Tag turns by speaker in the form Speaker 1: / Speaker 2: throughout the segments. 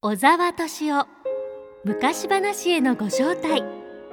Speaker 1: 小沢敏夫昔話へのご招待。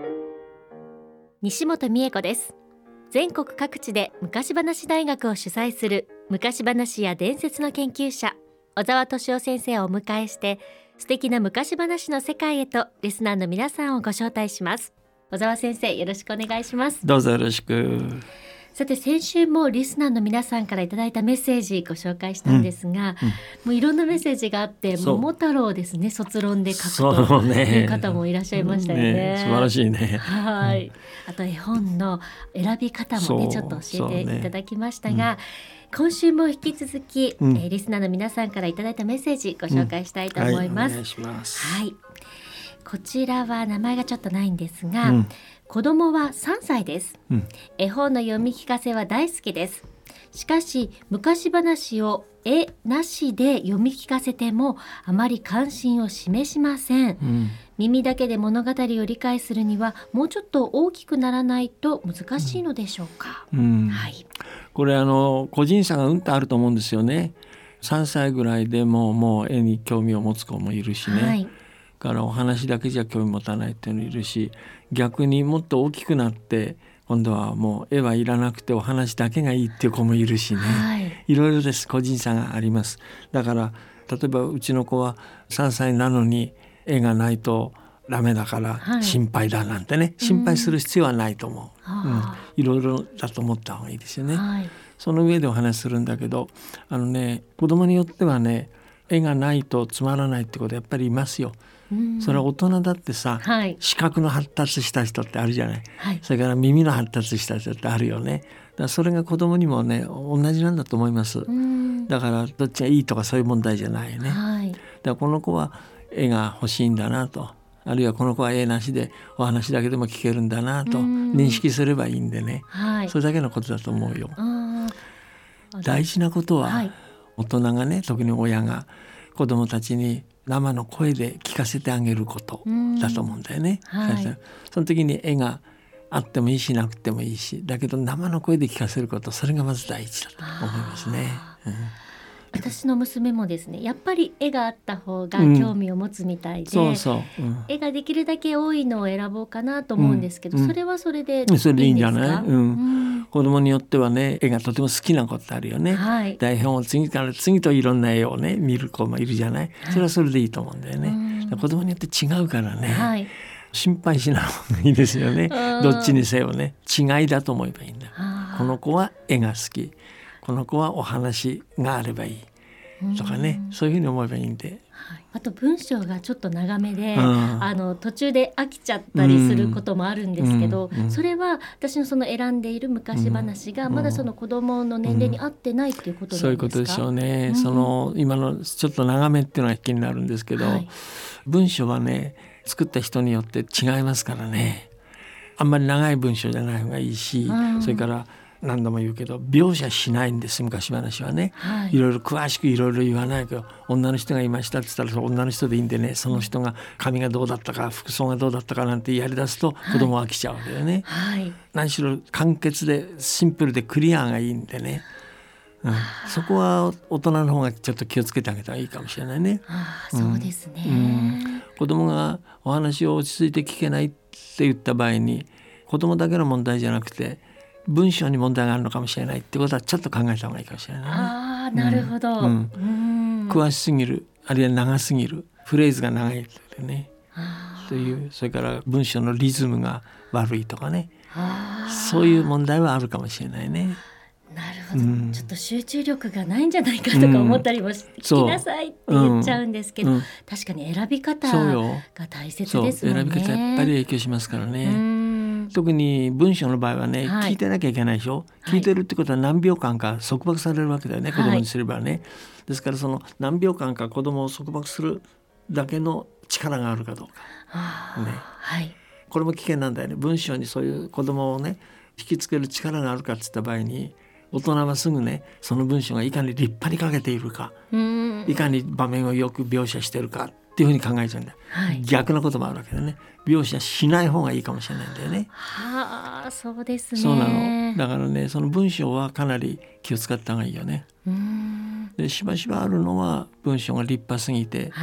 Speaker 1: 西本美恵子です。全国各地で昔話大学を主催する昔話や伝説の研究者小沢敏夫先生をお迎えして、素敵な昔話の世界へとリスナーの皆さんをご招待します。小沢先生、よろしくお願いします。
Speaker 2: どうぞよろしく。
Speaker 1: さて、先週もリスナーの皆さんからいただいたメッセージご紹介したんですが、もういろんなメッセージがあって、桃太郎ですね、卒論で書くという方もいらっしゃいましたよね。
Speaker 2: 素晴らしいね。
Speaker 1: はい、あと絵本の選び方もねちょっと教えていただきましたが、今週も引き続き、リスナーの皆さんからいただいたメッセージご紹介したいと思います。
Speaker 2: お願いします。
Speaker 1: はい、こちらは名前がちょっとないんですが、子供は3歳です。絵本の読み聞かせは大好きです。しかし昔話を絵なしで読み聞かせてもあまり関心を示しません。耳だけで物語を理解するにはもうちょっと大きくならないと難しいのでしょうか。はい、
Speaker 2: これ個人差がとあると思うんですよね。3歳ぐらいでもう絵に興味を持つ子もいるしね、からお話だけじゃ興味持たないっていうのいるし、逆にもっと大きくなって今度はもう絵はいらなくてお話だけがいいっていう子もいるしね、いろいろです。個人差があります。だから例えばうちの子は3歳なのに絵がないとダメだから心配だなんてね、心配する必要はないと思う。いろいろだと思った方がいいですよね。その上でお話しするんだけど、子供によってはね、絵がないとつまらないってことやっぱりいますよ。それは大人だってさ、視覚の発達した人ってあるじゃない、それから耳の発達した人ってあるよね。だからそれが子供にもね同じなんだと思います。だからどっちがいいとかそういう問題じゃないね。だからこの子は絵が欲しいんだなと、あるいはこの子は絵なしでお話だけでも聞けるんだなと認識すればいいんでね、それだけのことだと思うよ。大事なことは、大人がね、特に親が子供たちに生の声で聞かせてあげることだと思うんだよね。その時に絵があってもいいしなくてもいいし、だけど生の声で聞かせること、それがまず第一だと思いますね。
Speaker 1: 私の娘もですね、やっぱり絵があった方が興味を持つみたいで、絵ができるだけ多いのを選ぼうかなと思うんですけど、それはそれでいいんですか？
Speaker 2: それでいいんじゃない？子供によってはね、絵がとても好きな子ってあるよね。台本を次から次といろんな絵をね見る子もいるじゃない。それはそれでいいと思うんだよね。子供によって違うからね、心配しない方がいいですよね。どっちにせよね、違いだと思えばいいんだ。この子は絵が好き、この子はお話があればいいとかね、そういうふうに思えばいいんで。
Speaker 1: あと文章がちょっと長めで、途中で飽きちゃったりすることもあるんですけど、それは私のその選んでいる昔話がまだその子供の年齢に合ってないっていうことなんですか？
Speaker 2: そういうことでしょうね。今のちょっと長めっていうのは気になるんですけど、文章はね作った人によって違いますからね。あんまり長い文章じゃない方がいいし、それから何度も言うけど描写しないんです。昔話はね、いろいろ詳しくいろいろ言わないけど、女の人がいましたって言ったら女の人でいいんでね、その人が髪がどうだったか服装がどうだったかなんてやりだすと子供は飽きちゃうわけよね。何しろ簡潔でシンプルでクリアがいいんでね、そこは大人の方がちょっと気をつけてあげたらいいかもしれないね。
Speaker 1: そうですね。
Speaker 2: 子供がお話を落ち着いて聞けないって言った場合に、子供だけの問題じゃなくて文章に問題があるのかもしれないってことはちょっと考えた方がいいかもしれないね。
Speaker 1: なるほど。
Speaker 2: 詳しすぎる、あるいは長すぎる、フレーズが長いとね、という、それから文章のリズムが悪いとかね、そういう問題はあるかもしれないね。
Speaker 1: なるほど、ちょっと集中力がないんじゃないかとか思ったりも聞きなさいって言っちゃうんですけど、確かに選び方が大切ですもんね。
Speaker 2: 選び方やっぱり影響しますからね。特に文章の場合はね、聞いてなきゃいけないでしょ。聞いてるってことは何秒間か束縛されるわけだよね、子供にすればね。ですからその何秒間か子供を束縛するだけの力があるかどうか、これも危険なんだよね。文章にそういう子供をね引きつける力があるかって言った場合に、大人はすぐねその文章がいかに立派に書けているか、いかに場面をよく描写しているかっていうふうに考えちゃうんだよ。逆のこともあるわけでね、描写しない方がいいかもしれないんだよね。
Speaker 1: そうですね。
Speaker 2: そうなの。だからね、その文章はかなり気を使った方がいいよね。でしばしばあるのは文章が立派すぎて、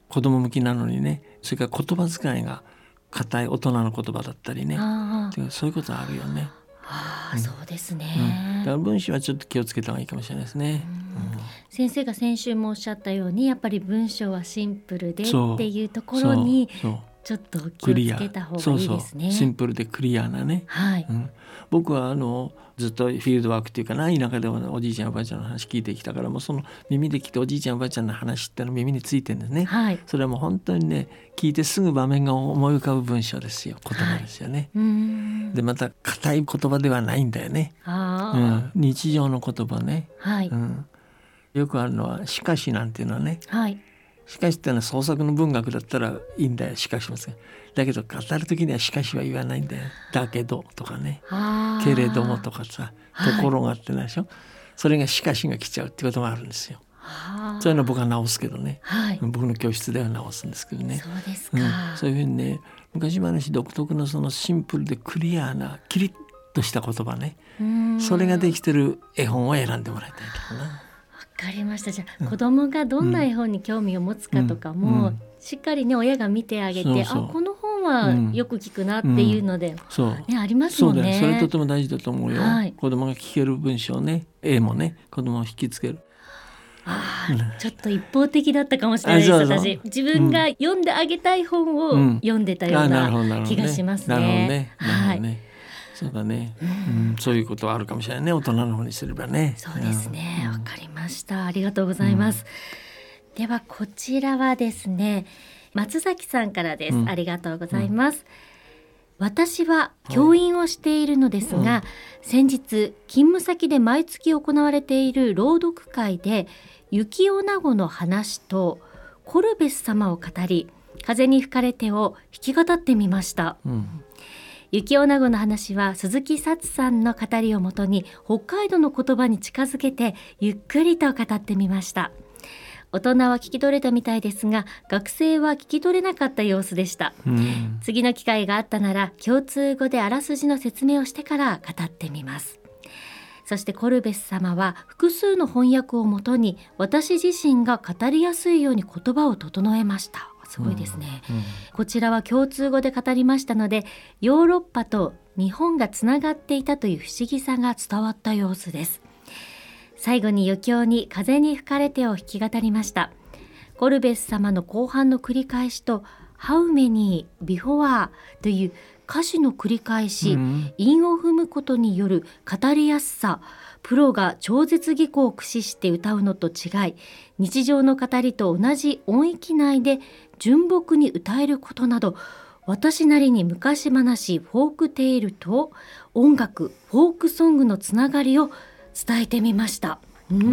Speaker 2: 子供向きなのにね、それから言葉遣いが硬い大人の言葉だったりね、そういうことあるよね。
Speaker 1: そうですね、
Speaker 2: だから文章はちょっと気をつけた方がいいかもしれないですね。
Speaker 1: 先生が先週もおっしゃったように、やっぱり文章はシンプルでっていうところにちょっと気をつけた方がいいですね。
Speaker 2: シンプルでクリアなね、僕はずっとフィールドワークっていうかな、田舎でもおじいちゃんおばあちゃんの話聞いてきたから、もうその耳で聞いておじいちゃんおばあちゃんの話っての耳についてるんですね、それはもう本当にね、聞いてすぐ場面が思い浮かぶ文章ですよ、言葉ですよね、でまた硬い言葉ではないんだよね、日常の言葉ね、よくあるのはしかしなんていうのはね、しかしっていうのは創作の文学だったらいいんだよ、しかしもだけど語る時にはしかしは言わないんだよ。だけどとかね、けれどもとかさ、ところがってないでしょ、それがしかしが来ちゃうってこともあるんですよ。そういうのは僕は直すけどね、僕の教室では直すんですけどね。
Speaker 1: そうですか、
Speaker 2: そういうふうにね、昔話独特のそのシンプルでクリアなキリッとした言葉ね、それができてる絵本を選んでもらいたいけどな。
Speaker 1: わかりました。じゃあ、子供がどんな絵本に興味を持つかとかも、しっかりね親が見てあげて、この本はよく聞くなっていうので、ありますもんね。
Speaker 2: それとても大事だと思うよ、子供が聞ける文章ね、絵もね、子供を引きつける。
Speaker 1: ちょっと一方的だったかもしれないです。私自分が読んであげたい本を読んでたような気がしますね。
Speaker 2: そうだね、そういうことはあるかもしれないね、大人の方にすればね。
Speaker 1: そうですね、わかりました。ありがとうございます。ではこちらはですね、松崎さんからです。ありがとうございます。私は教員をしているのですが、先日勤務先で毎月行われている朗読会で雪女子の話とコルベス様を語り、風に吹かれてを弾き語ってみました。雪女子の話は鈴木サツさんの語りをもとに北海道の言葉に近づけてゆっくりと語ってみました。大人は聞き取れたみたいですが、学生は聞き取れなかった様子でした。次の機会があったなら共通語であらすじの説明をしてから語ってみます。そしてコルベス様は複数の翻訳をもとに私自身が語りやすいように言葉を整えました。すごいですね、こちらは共通語で語りましたので、ヨーロッパと日本がつながっていたという不思議さが伝わった様子です。最後に余興に風に吹かれてを弾き語りました。コルベス様の後半の繰り返しと How many before という歌詞の繰り返し、韻を踏むことによる語りやすさ、プロが超絶技巧を駆使して歌うのと違い、日常の語りと同じ音域内で純朴に歌えることなど、私なりに昔話、フォークテイルと音楽、フォークソングのつながりを伝えてみました。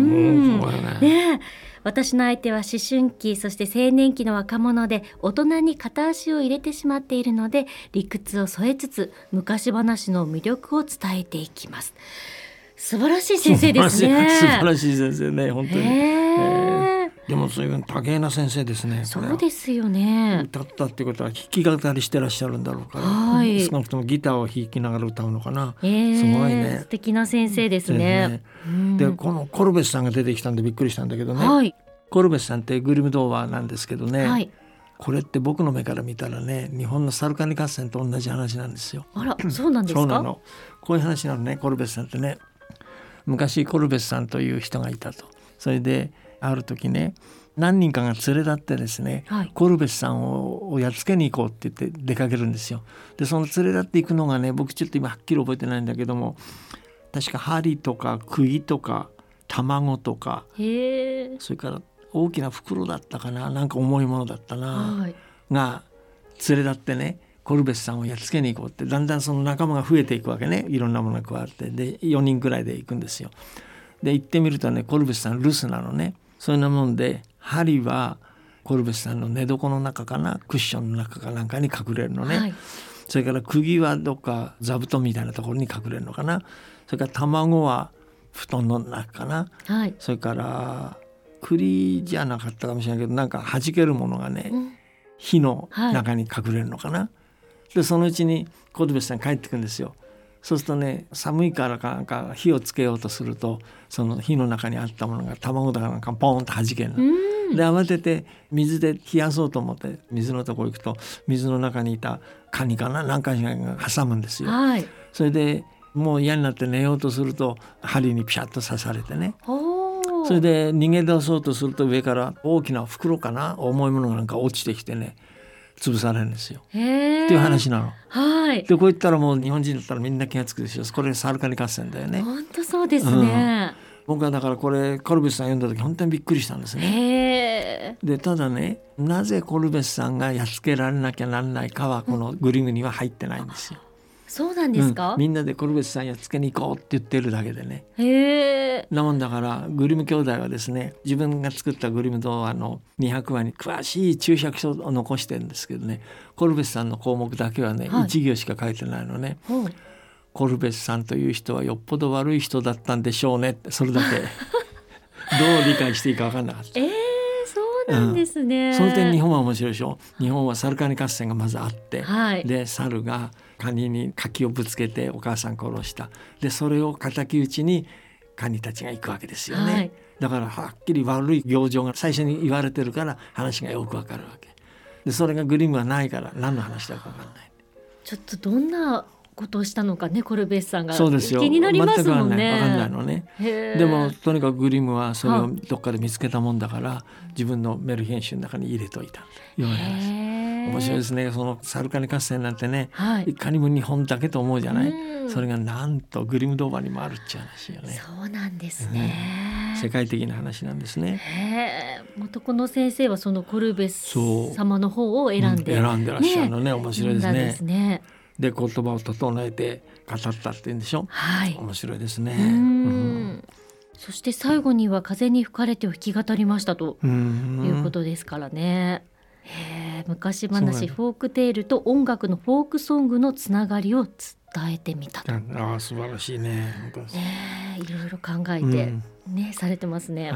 Speaker 1: 私の相手は思春期、そして青年期の若者で、大人に片足を入れてしまっているので、理屈を添えつつ昔話の魅力を伝えていきます。素晴らしい先生ですね。
Speaker 2: 素晴らしい先生ね、本当に、でもそういう高平な先生ですね。
Speaker 1: そうですよね。
Speaker 2: 歌ったってことは弾き語りしてらっしゃるんだろうから、少なくともギターを弾きながら歌うのかな、すごいね。
Speaker 1: 素敵な先生ですね。
Speaker 2: でこのコルベスさんが出てきたんでびっくりしたんだけどね、コルベスさんってグリム童話なんですけどね、これって僕の目から見たらね、日本のサルカニ合戦と同じ話なんですよ。
Speaker 1: あら、そうなんですか。
Speaker 2: そうなの。こういう話なのね。コルベスさんってね、昔コルベスさんという人がいたと。それである時ね、何人かが連れ立ってですね、コルベスさんをやっつけに行こうって言って出かけるんですよ。でその連れ立っていくのがね、僕ちょっと今はっきり覚えてないんだけども、確か針とか釘とか卵とか、それから大きな袋だったかな、なんか重いものだったな、が連れ立ってね、コルベスさんをやっつけに行こうって、だんだんその仲間が増えていくわけね。いろんなものが加わって、で4人くらいで行くんですよ。で行ってみるとね、コルベスさん留守なのね。そんなもんで、針はコルベスさんの寝床の中かな、クッションの中かなんかに隠れるのね、それから釘はどっか座布団みたいなところに隠れるのかな、それから卵は布団の中かな、それから栗じゃなかったかもしれないけど、なんか弾けるものがね、火の中に隠れるのかな、でそのうちにコルベスさん帰ってくるんですよ。 そうするとね、寒いからなんか火をつけようとすると、その火の中にあったものが卵だかなんかポーンと弾けるの。で慌てて水で冷やそうと思って水のとこ行くと、水の中にいたカニかななんかが挟むんですよ。
Speaker 1: はい、
Speaker 2: それでもう嫌になって寝ようとすると針にピシャッと刺されてね。それで逃げ出そうとすると上から大きな袋かな重いものがなんか落ちてきてね、潰されるんですよ。っていう話なの。
Speaker 1: はい。
Speaker 2: でこう言ったらもう日本人だったらみんな気がつくでしょ。これサルカニ合戦だよね。
Speaker 1: 本当そうですね。
Speaker 2: 僕はだからこれコルベスさん読んだ時本当にびっくりしたんですね。でただね、なぜコルベスさんがやっつけられなきゃなんないかはこのグリムには入ってないんですよ。
Speaker 1: そうなんですか。
Speaker 2: みんなでコルベスさんやっつけに行こうって言ってるだけでね。なもんだからグリム兄弟はですね、自分が作ったグリム童話の200話に詳しい注釈書を残してるんですけどね、コルベスさんの項目だけはね、1行しか書いてないのね。コルベスさんという人はよっぽど悪い人だったんでしょうねって、それだけどう理解していいか分かんなかった。
Speaker 1: そうなんですね。
Speaker 2: その点日本は面白いでしょ。日本はサルカニ合戦がまずあって、で猿がカニに柿をぶつけてお母さん殺した。でそれを敵討ちにカニたちが行くわけですよね。だからはっきり悪い行状が最初に言われてるから話がよくわかるわけで、それがグリムはないから何の話だかわかんない。
Speaker 1: ちょっとどんなことをしたのかね、コルベスさんが。
Speaker 2: そうですよ、
Speaker 1: 気になりますもんね。
Speaker 2: 全くわかんないのね。でもとにかくグリムはそれをどっかで見つけたもんだから、自分のメル編集の中に入れといたような話。面白いですね。そのサルカニ合戦なんてね、いかにも日本だけと思うじゃない。それがなんとグリム童話にもあるっちゃう話よね。
Speaker 1: そうなんですね。
Speaker 2: 世界的な話なんですね。
Speaker 1: 元この先生はそのコルベス様の方を選んで、
Speaker 2: 選んでらっしゃるのね。面白いですね。で言葉を整えて語ったって言うんでしょ。面白いですね。
Speaker 1: そして最後には風に吹かれてを弾き語りましたということですからね。昔話フォークテールと音楽のフォークソングのつながりを伝えてみたと。
Speaker 2: 素晴らしいね。
Speaker 1: いろいろ考えて、されてますね。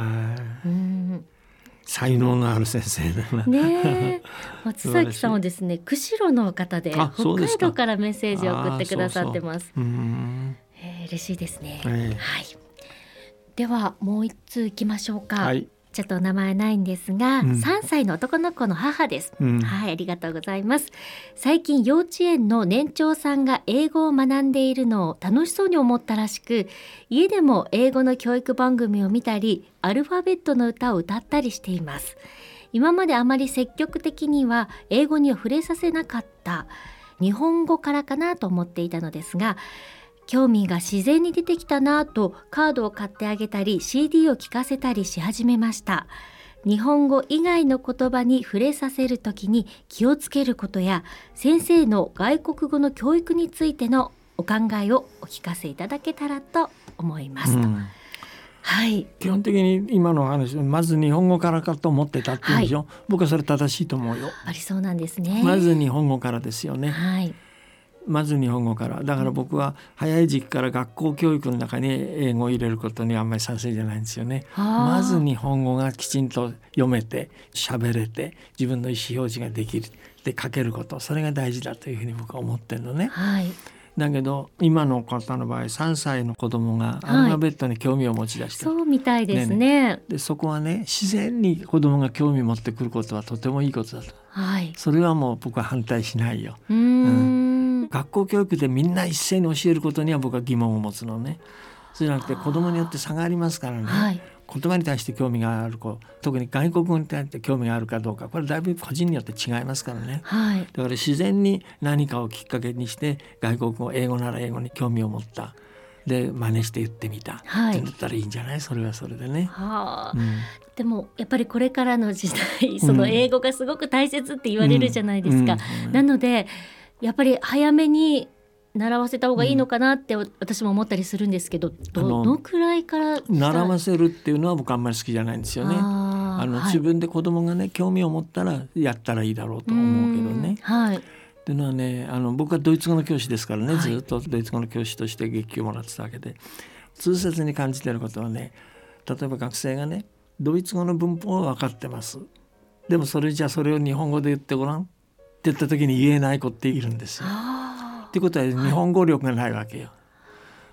Speaker 2: 才能のある先生だな。
Speaker 1: 松崎さんはですね、釧路の方で北海道からメッセージを送ってくださってます。嬉しいですね。ではもう一通いきましょうか。ちょっとお名前ないんですが、3歳の男の子の母です。ありがとうございます。最近幼稚園の年長さんが英語を学んでいるのを楽しそうに思ったらしく、家でも英語の教育番組を見たり、アルファベットの歌を歌ったりしています。今まであまり積極的には英語には触れさせなかった、日本語からかなと思っていたのですが、興味が自然に出てきたなとカードを買ってあげたり CD を聴かせたりし始めました。日本語以外の言葉に触れさせるときに気をつけることや、先生の外国語の教育についてのお考えをお聞かせいただけたらと思いますと。
Speaker 2: 基本的に今の話、まず日本語からかと思ってたっていうんでしょ。僕はそれ正しいと思うよ。
Speaker 1: やっぱりそうなんですね。
Speaker 2: まず日本語からですよね。まず日本語から。だから僕は早い時期から学校教育の中に英語を入れることにあんまり賛成じゃないんですよね。まず日本語がきちんと読めて喋れて自分の意思表示ができるで書けること、それが大事だというふうに僕は思ってるのね。だけど今の方の場合3歳の子供がアルファベットに興味を持ち出して、
Speaker 1: そうみたいですね。
Speaker 2: でそこはね、自然に子供が興味を持ってくることはとてもいいことだと。それはもう僕は反対しないよ。学校教育でみんな一斉に教えることには僕は疑問を持つのね。そうじゃなくて子供によって差がありますからね。言葉に対して興味がある子、特に外国語に対して興味があるかどうか、これだいぶ個人によって違いますからね。だから自然に何かをきっかけにして外国語、英語なら英語に興味を持った、で真似して言ってみた、ってなったらいいんじゃない。それはそれでね。でもやっぱりこれからの時代、その英語がすごく大切って言われるじゃないですか。なのでやっぱり早めに習わせた方がいいのかなって私も思ったりするんですけど、どのくらいから習わせるっていうのは僕あんまり好きじゃないんですよね。自分で子供がね興味を持ったらやったらいいだろうと思うけどね。っていうのはね、僕はドイツ語の教師ですからね、ずっとドイツ語の教師として月給をもらってたわけで、痛切に感じていることはね、例えば学生がねドイツ語の文法は分かってます、でもそれじゃそれを日本語で言ってごらんって言った時に言えない子っているんですよ。ってことは日本語力がないわけよ。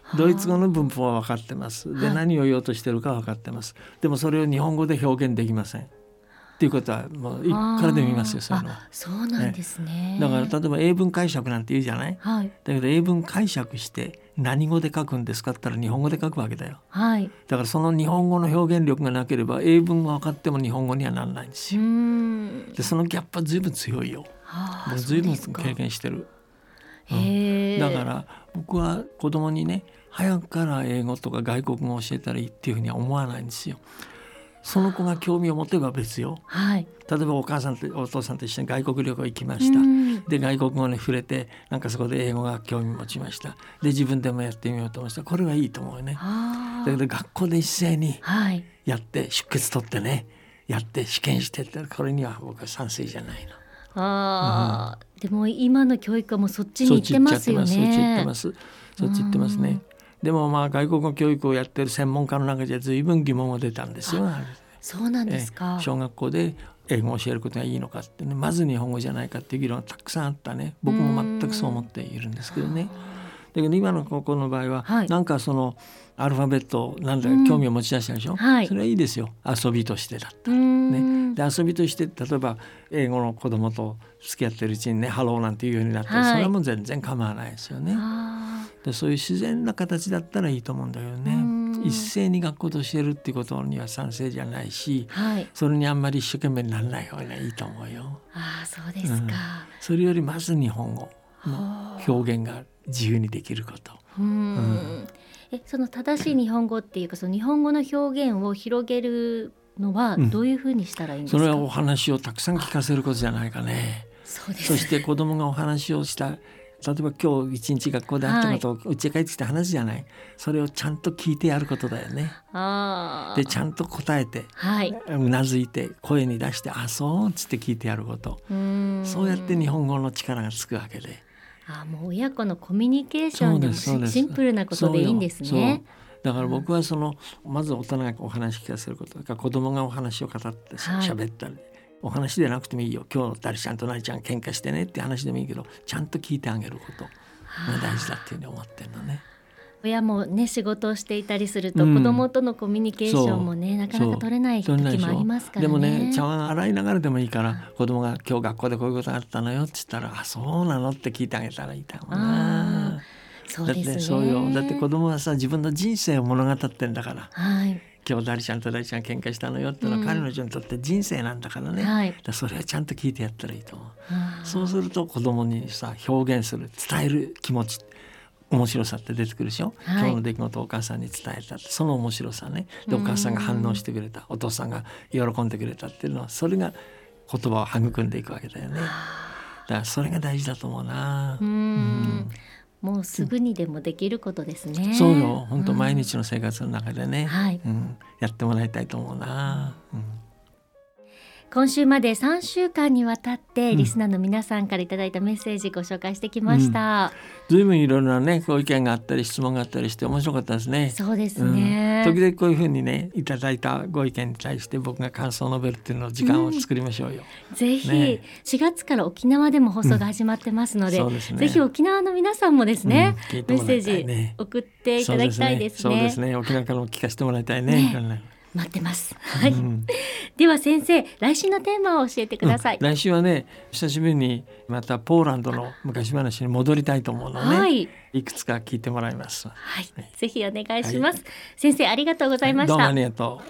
Speaker 2: ドイツ語の文法は分かってます。で、何を言おうとしてるか分かってます。でもそれを日本語で表現できませんっていうことはもういくらでも言いますよ、そういうのは。
Speaker 1: そうなんですね。
Speaker 2: だから例えば英文解釈なんて言うじゃない、
Speaker 1: はい、
Speaker 2: だけど英文解釈して何語で書くんですかって言ったら日本語で書くわけだよ、
Speaker 1: はい、
Speaker 2: だからその日本語の表現力がなければ英文が分かっても日本語にはならないんですよ。でそのギャップは随分強いよ。もう随分経験してる。だから僕は子供にね、早くから英語とか外国語を教えたらいいっていうふうには思わないんですよ。その子が興味を持てば別よ、
Speaker 1: はい、
Speaker 2: 例えばお母さんとお父さんと一緒に外国旅行行きました。で外国語に触れてなんかそこで英語が興味持ちました。で自分でもやってみようと思いました。これはいいと思うね。だけど学校で一斉にやって出欠取ってね、やって試験してってこれには僕は賛成じゃないの。
Speaker 1: でも今の教育はもうそっちに行ってますよね。
Speaker 2: そっち行ってますね。でもまあ外国語教育をやってる専門家の中では随分疑問が出たんですよ。
Speaker 1: そうなんですか。
Speaker 2: 小学校で英語を教えることがいいのかってね、まず日本語じゃないかっていう議論がたくさんあったね。僕も全くそう思っているんですけどね。だけど今の高校の場合は、なんかそのアルファベットなんだか興味を持ち出したでしょ、それはいいですよ、遊びとしてだったら、ね、で遊びとして例えば英語の子供と付き合ってるうちにねハローなんていうようになったら、それはもう全然構わないですよね。でそういう自然な形だったらいいと思うんだよね。一斉に学校で教えるっていうことには賛成じゃないし、それにあんまり一生懸命にならない方がいいと思うよ。
Speaker 1: そうですか。
Speaker 2: それよりまず日本語の表現が自由にできること。
Speaker 1: その正しい日本語っていうか、その日本語の表現を広げるのはどういうふうにしたらいいんですか。
Speaker 2: それはお話をたくさん聞かせることじゃないかね。そして子供がお話をした、例えば今日一日学校であったことを家帰ってきた話じゃない、それをちゃんと聞いてやることだよね。でちゃんと答えて、うなずいて声に出してそうっつって聞いてやること。そうやって日本語の力がつくわけで、
Speaker 1: もう親子のコミュニケーションでもシンプルなことでいいんですね。
Speaker 2: だから僕はまず大人がお話聞かせることか、子供がお話を語って喋ったり、お話でなくてもいいよ、今日誰ちゃんと何ちゃん喧嘩してねって話でもいいけど、ちゃんと聞いてあげることが大事だっていうふうに思ってるのね。
Speaker 1: 親もね仕事をしていたりすると、子供とのコミュニケーションもねなかなか取れない時もありますからね。
Speaker 2: でもね、茶碗洗いながらでもいいから、子供が今日学校でこういうことがあったのよって言ったら、そうなのって聞いてあげたらいいと思うな。
Speaker 1: そうですね。
Speaker 2: だって子供はさ、自分の人生を物語ってんだから、今日誰ちゃんと誰ちゃん喧嘩したのよっていうのは、彼女にとって人生なんだからね、それはちゃんと聞いてやったらいいと思う。そうすると子供にさ、表現する、伝える気持ち、面白さって出てくるでしょ、今日の出来事をお母さんに伝えたって、その面白さね。でお母さんが反応してくれた、お父さんが喜んでくれたっていうのは、それが言葉を育んでいくわけだよね。だからそれが大事だと思うな。
Speaker 1: もうすぐにでもできることですね。
Speaker 2: そうよ、本当毎日の生活の中でね、やってもらいたいと思うな。
Speaker 1: 今週まで3週間にわたってリスナーの皆さんからいただいたメッセージご紹介してきました。
Speaker 2: ずいぶんいろいろなね、ご意見があったり質問があったりして面白かったですね。
Speaker 1: そうですね、
Speaker 2: 時々こういうふうにねいただいたご意見に対して僕が感想を述べるっていうのを時間を作りましょうよ。
Speaker 1: ぜひ、4月から沖縄でも放送が始まってますので、ぜひ沖縄の皆さんもですね、メッセージ送っていただきたいですね。
Speaker 2: そうですね、沖縄からも聞かせてもらいたいね。
Speaker 1: 待ってます。では先生、来週のテーマを教えてください。
Speaker 2: 来週はね、久しぶりにまたポーランドの昔話に戻りたいと思うので、いくつか聞いてもらいます。
Speaker 1: ぜひお願いします。先生ありがとうございました。
Speaker 2: どうもありがと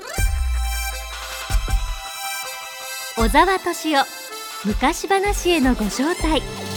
Speaker 1: う。小沢敏夫、昔話へのご招待。